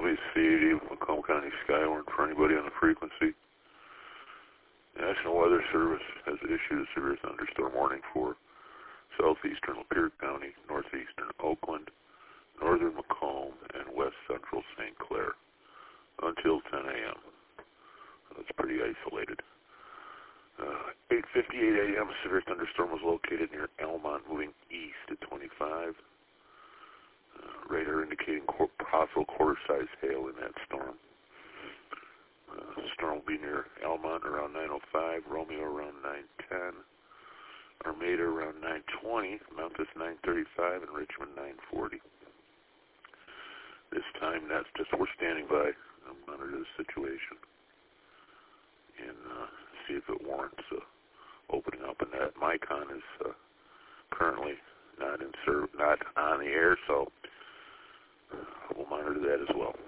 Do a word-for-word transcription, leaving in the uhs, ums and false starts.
W C eighty with Macomb County Skywarn for anybody on the frequency. National Weather Service has issued a severe thunderstorm warning for southeastern Lapeer County, northeastern Oakland, northern Macomb, and west central Saint Clair until ten a.m. That's pretty isolated. Uh, eight fifty-eight a.m. a severe thunderstorm was located near Almont, moving east at twenty-five. Uh, radar indicating qu- possible quarter-size hail in that storm. Uh, the storm will be near Almont around nine oh five, Romeo around nine ten, Armada around nine twenty, Memphis nine thirty-five, and Richmond nine forty. This time, that's just we're standing by to monitor the situation and uh, see if it warrants uh, opening up. And that Micon is uh, currently not in serv- not on the air, so we'll monitor that as well.